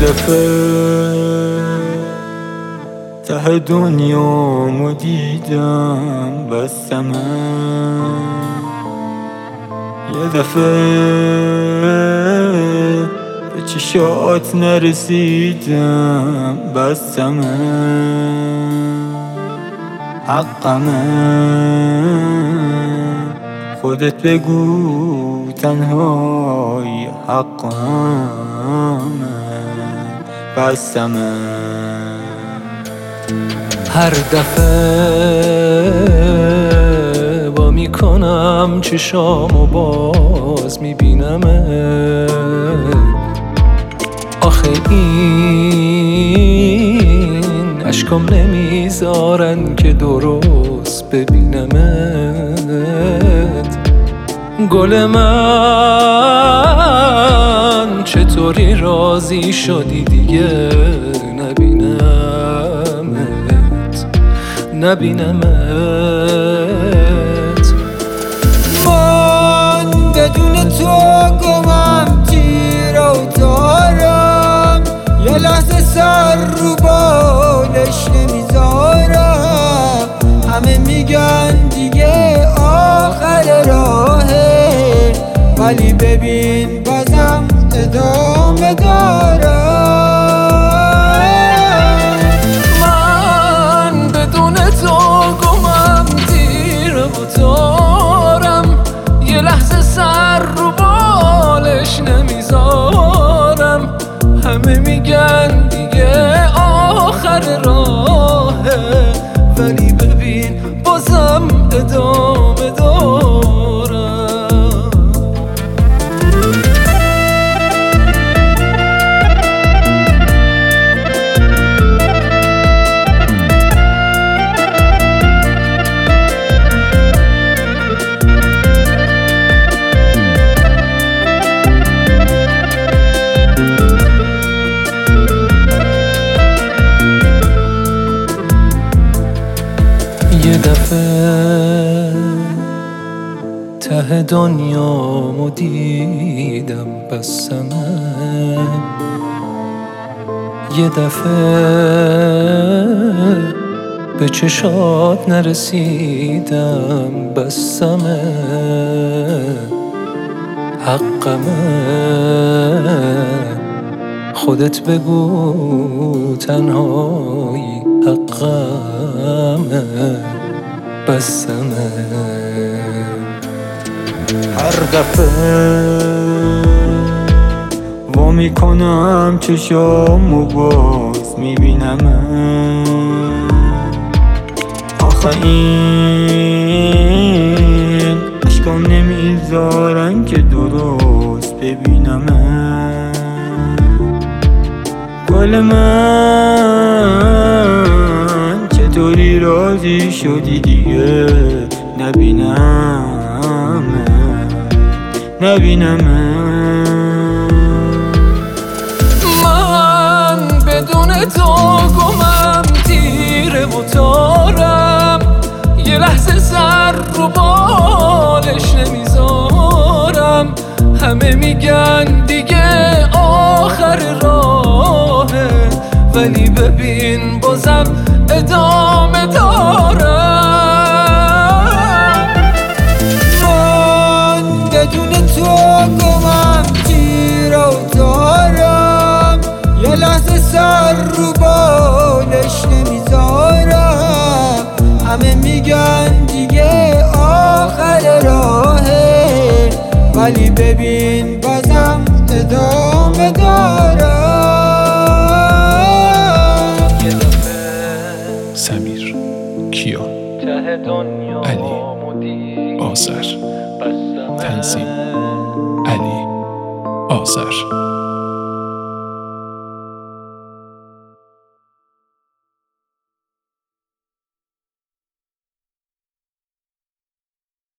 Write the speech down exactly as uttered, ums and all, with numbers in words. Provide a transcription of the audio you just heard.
دفعه ته دنیامو دیدم بستم، یه دفعه به چشات نرسیدم بستم، حقمه خودت بگو تنهای حقمه بستم. هر دفعه با میکنم چشامو باز میبینمت، آخه این اشکام نمیذارن که درست ببینمت. گل من چطوری راضی شدی دیگه نبینمت نبینمت. من بدون تو گمم تیر و تارم، یه لحظه سر رو بالش نمیذارم. همه میگن دیگه آخر راهه، ولی ببین بازم ادامه دارم. من بدون تو گمم تیر و تارم، یه لحظه سر رو بالش نمیذارم. همه میگن دیگه آخر راهه، ولی ببین بازم ادامه دارم. یه دفعه ته دنیامو دیدم بستمه، یه دفعه به چشات نرسیدم بستمه، حقمه خودت بگو تنهایی حقمه بستمه. هر دفعه وا میکنم چشامو باز میبینم، آخه این اشکام نمیذارن که درست ببینم. گل من چطوری راضی شدی دیگه نبینم نبینم. من بدون تو گمم تیره و تارم، یه لحظه سر رو بالش نمیذارم. همه میگن دیگه آخر راهه، ولی ببین بازم ادامه دارم. من بدون تو گمم تیر و تارم، یه لحظه سر رو بالش نمیذارم. همه میگن دیگه آخر راهه، ولی ببین بازم ادامه دارم. یه دفعه سمیر، کیا، ته دنیا علی، آذر، تنظیم علی آذر.